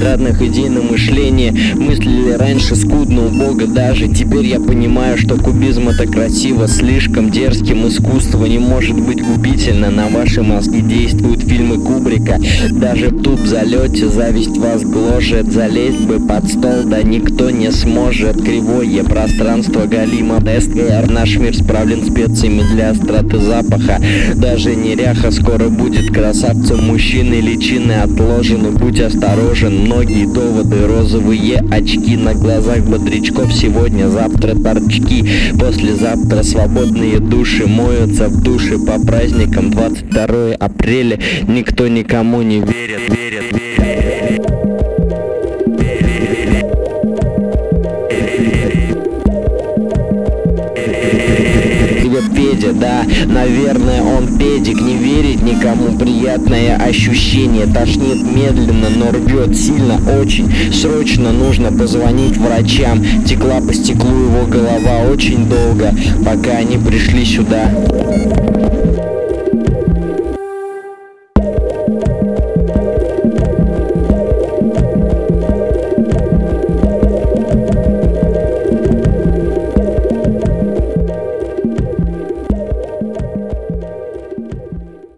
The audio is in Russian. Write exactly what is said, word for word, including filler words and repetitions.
эстрадных идей на мышление. Мыслили раньше скудно, убого даже. Теперь я понимаю, что кубизм — это красиво, слишком дерзким искусство не может быть губительно. На ваши мозги действуют фильмы Кубрика. Даже в туб залете зависть вас гложет. Залезть бы под стол, да никто не сможет. Кривое пространство галимо СКР. Наш мир справлен специями для остроты запаха. Даже неряха скоро будет красавцем. Мужчины личины отложены, будь осторожен. Многие доводы, розовые очки на глазах бодрячков. Сегодня, завтра торчки, послезавтра свободные души моются в душе по праздникам. Двадцать второе апреля никто никому не верит, верит, верит. Педя, да, наверное, он педик. Не верить никому — приятное ощущение. Тошнит медленно, но рвет сильно очень. Срочно нужно позвонить врачам. Текла по стеклу его голова очень долго, пока они пришли сюда.